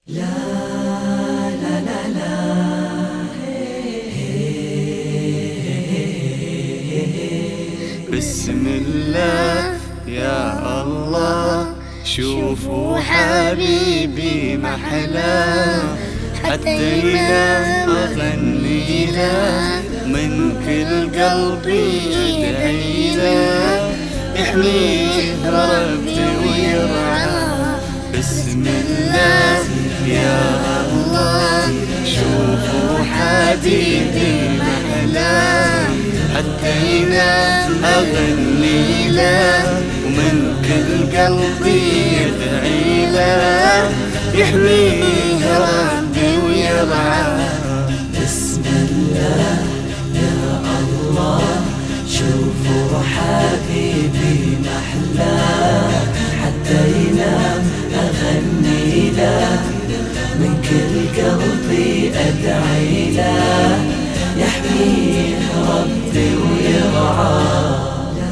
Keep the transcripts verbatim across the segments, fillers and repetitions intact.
لا لا لا لا بسم الله يا الله، شوفوا حبيبي محلاه، حتى ينام أغني له، من كل قلبي أدعي له، يحميه ربي ويرعاه. بسم الله يا الله، شوفوا حبيبي محلاه، حتى ينام أغني له، ومن كل قلبي يدعي له، يحميه ربي ويرعاه. بسم الله يا الله، شوفوا حبيبي محلاه، حتى ينام أغني له، من كل قلبي أدعي له، يحميه ربي ويرعاه.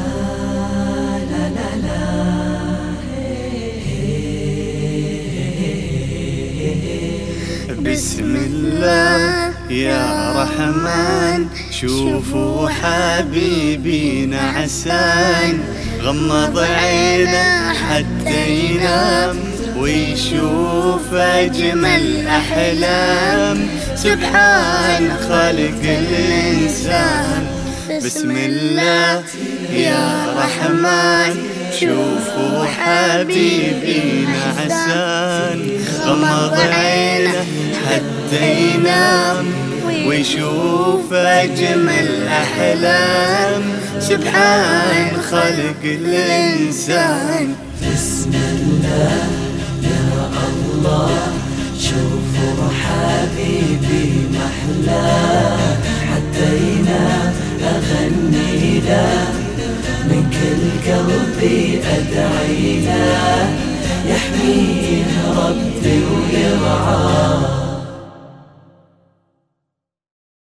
بسم الله يا رحمن، شوفوا حبيبي نعسان، غمض عينه حتى ينام، ويشوف أجمل أحلام، سبحان خالق الإنسان. بسم الله يا رحمن، شوفوا حبيبي نعسان، غمض عينه حتى ينام، ويشوف أجمل أحلام، سبحان خالق الإنسان. بسم الله يا الله، شوفوا حبيبي محلاه، حتى ينام أغني له، من كل قلبي أدعي له، يحميه ربي